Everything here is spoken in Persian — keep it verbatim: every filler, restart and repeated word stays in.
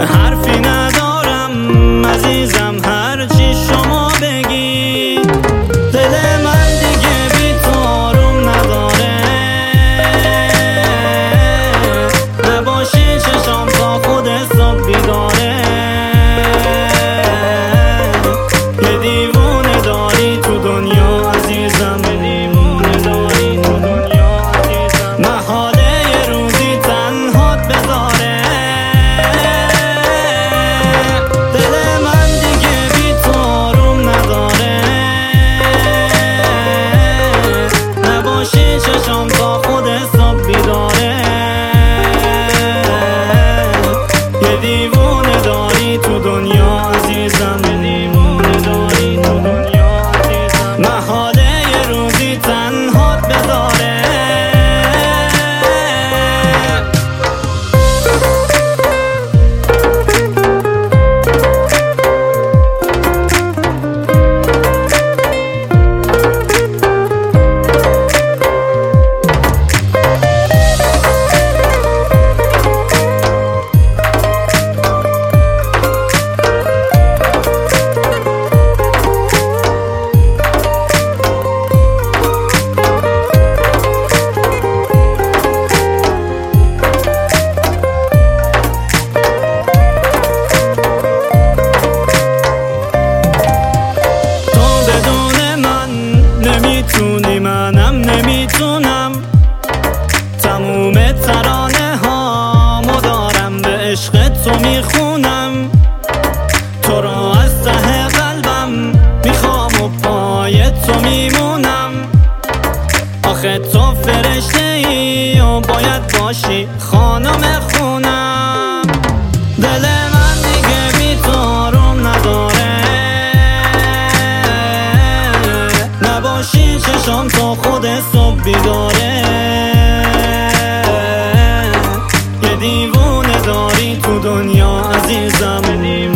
حرفی ندارم عزیزم، هر چی شما بگی. دل من دیگه بی تو آروم نداره، نباشی چشام تا خود حساب بیداره. یه دیوونه داری تو دنیا عزیزم، یه دیوونه داری تو دنیا عزیزم، محاله یه روزی تنهات بذاره. دل من دیگه بی تو آروم نداره، نباشی چشام تا خود حساب بیداره. یه دیوونه داری تو دنیا عزیزم، یه دیوونه داری تو دنیا عزیزم، محاله یه روزی تنهات بذاره. نمیتونی منم نمیتونم، تموم ترانه هامو دارم به عشق تو میخونم. تو رو از ته قلبم میخوام و پای تو میمونم. آخه تو فرشته ای و باید باشی خانم خونم. دل من دیگه بی تو آروم نداره، نباشی چشام تا خود صبح بیداره. یه دیوونه داری تو دنیا عزیزم،